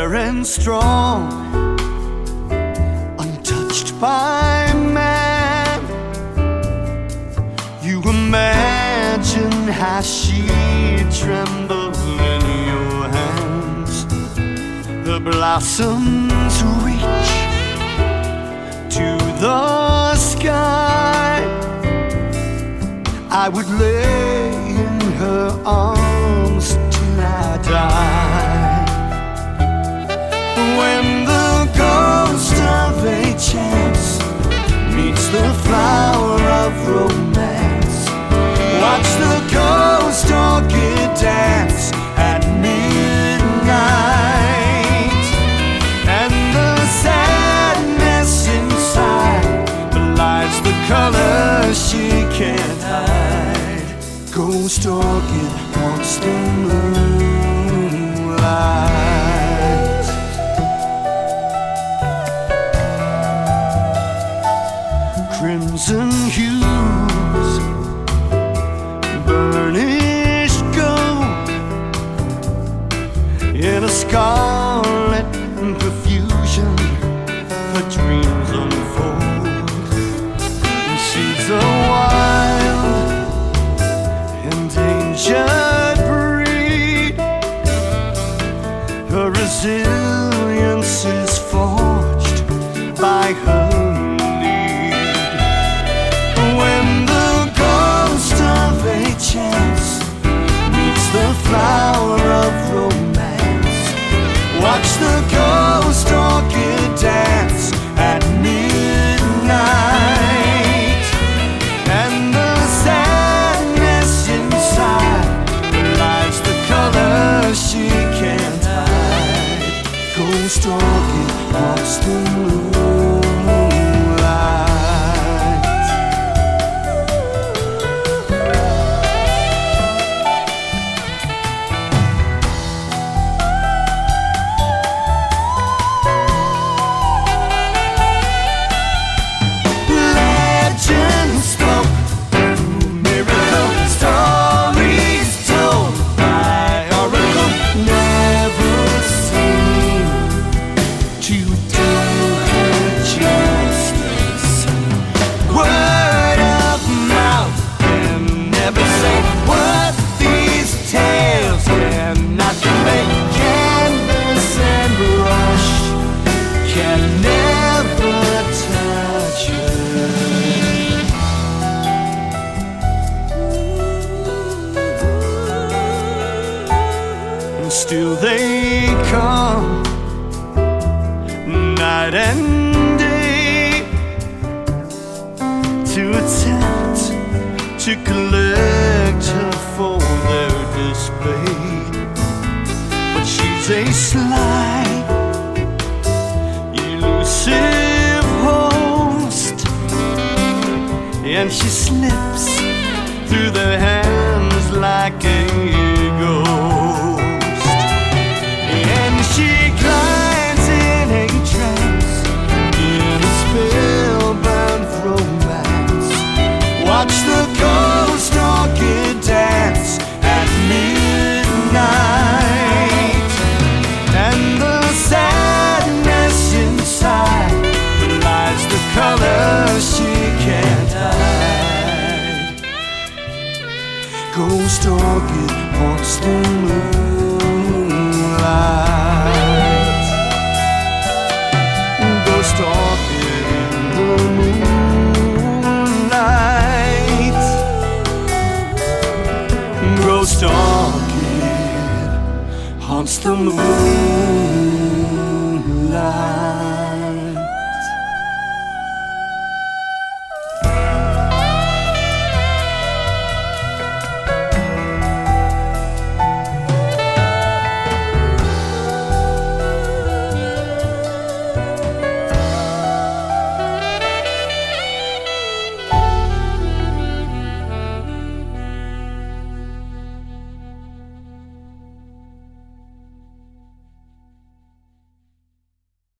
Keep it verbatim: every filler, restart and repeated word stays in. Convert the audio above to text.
fair and strong, untouched by man. You imagine how she trembled in your hands. The blossoms reach to the sky. I would lay in her arms till I die. When the ghost of a chance meets the flower of romance, watch the ghost orchid dance at midnight. And the sadness inside belies the color she can't hide. Ghost orchid haunts the moonlight. Crimson hues, burnished gold, in a scarlet profusion, her dreams unfold. And she's a wild, endangered breed. Her resilience is forged by her need. When the ghost of a chance meets the flower of romance, watch the ghost orchid dance at midnight. And the sadness inside belies the color she can't hide. Ghost orchid haunts the moonlight. Legends spoke, miracle stories told by oracle, never seem to do her justice. Word of mouth can never say what these tales cannot convey. Canvas and brush can never touch her. And still they come night and day to attempt to collect her for their display. But she's a sly, elusive host, and she slips through their hands like a ghost. And she glides in a trance, in a spellbound romance. Watch the ghost orchid dance at midnight. And the sadness inside belies the color she can't hide. Ghost orchid haunts the moonlight. Ghost orchid in the moonlight. Ghost orchid haunts the moonlight.